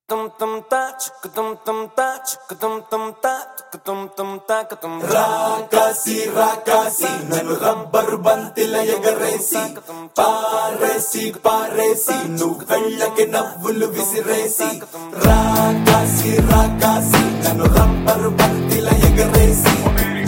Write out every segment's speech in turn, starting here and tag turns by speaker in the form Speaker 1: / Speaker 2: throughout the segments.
Speaker 1: రాకాసి రాకాసి నన్ను రబ్బరు బంతిల ఎగరేసి పారేసి పారేసి నువ్వు వెళ్ళకి నవ్వులు విసిరేసి రాకాసి రాకాసి నన్ను రబ్బరు బంతిల ఎగరేసి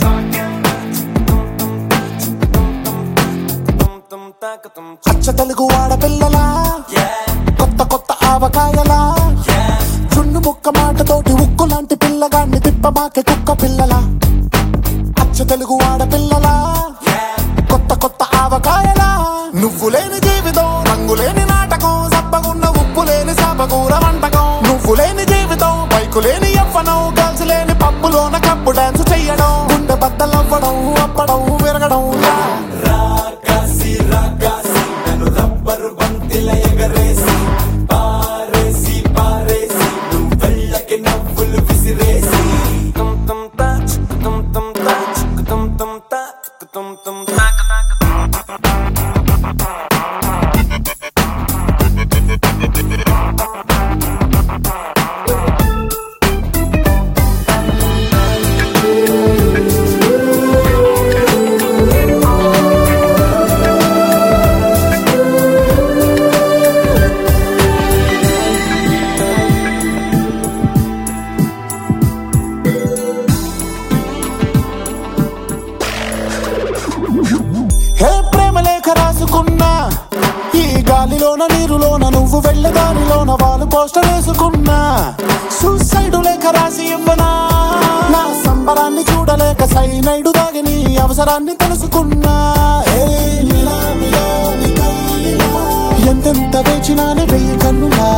Speaker 2: అచ్చ తెలుగు ఆడపిల్లలా కొత్త కొత్త ఆవకాయలా చున్ను ముక్క మాటతోటి ఉక్కు లాంటి పిల్లగాన్ని తిప్పమాకే కుక్క పిల్లలా అచ్చ తెలుగు ఆడపిల్లలా కొత్త కొత్త ఆవకాయలా నువ్వు లేని జీవితం రంగు లేని నాటకం సబ్బగున్న ఉప్పు లేని సాపకూర వంటకం నువ్వు లేని జీవితం బైకు లేని యవ్వనం గర్ల్స్ లేని పప్పులోన కప్పు డాన్స్ చెయ్యడం గుండె బద్దలవ్వడం అప్పడం విరగడం
Speaker 1: రాకాసి రాకాసి నన్ను రబ్బరు బంతిల ఎగరేసి పారేసి పారేసి నువ్వు వెళ్ళకి నవ్వులు విసిరేసి
Speaker 2: హే ప్రేమ లేఖ రాసుకున్నా ఈ గాలిలోన నీరులోన నువ్వు వెళ్ళే దారిలోన వాళ్ళు పోస్టర్ వేసుకున్నా సూసైడ్ లేఖ రాసి ఇవ్వనా నా సంబరాన్ని చూడలేక సైనైడు దాగి నీ అవసరాన్ని తెలుసుకున్నా ఎంతెంత వేచినాని వెయ్యి కన్నులా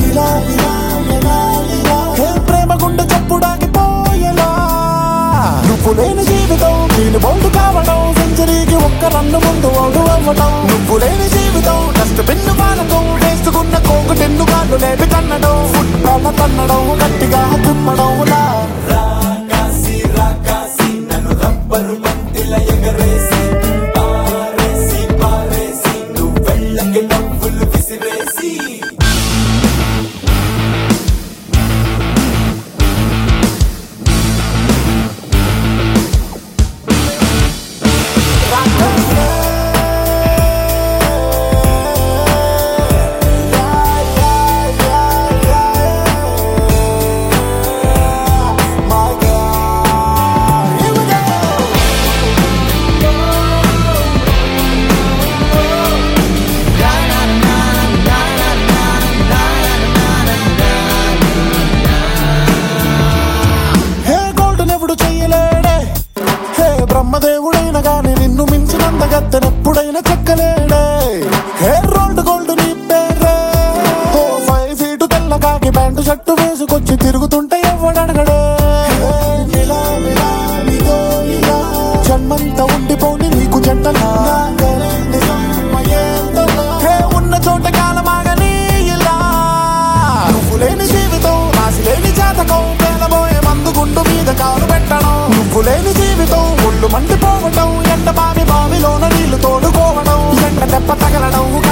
Speaker 2: హే ప్రేమ గుండె చప్పుడాగిపోయేలా నువ్వు లేని జీవితం నేను బౌండు కావడం సెంచరీకి ఒక్క రన్ను ముందు అవుడు అవ్వడం నువ్వు లేని జీవితం డస్ట్ బిన్ను పాలకం వేసుకున్న కోకు టెన్ను కాళ్ళు లేపి తన్నడం ఫుట్బాల్ తన్నడం గట్టిగా తుమ్మడం
Speaker 1: రాకాసి రాకాసి నన్ను రబ్బరు బంతిల ఎగరేసి పారేసి పారేసి నువ్వు వెళ్ళకి నవ్వులు విసిరేసి
Speaker 2: బ్రహ్మదేవుడైన గాని నిన్ను మించినంత గత్తెనెప్పుడైనా చెక్కలేడే హే రోల్డ్ గోల్డ్ నీ పేరే ఓ 5 ఫీటు తెల్లగాకి ప్యాంటు షర్టు వేసుకొచ్చి తిరుగుతుంటే ఎవడడగడే జన్మంతా ఉండిపోని నీకు జంటలా హే ఉన్న చోట కాలమాగని ఇలా నువ్వు లేని జీవితం రాసి లేని జాతకం పేలబోయే మందు గుండు మీద కాలు పెట్టడం నువ్వు లేని జీవితం ఒళ్ళు మండిపోవటం ఎండ బావిలోన నీళ్లు తోడుకోవడం ఎండ దెబ్బ తగలడం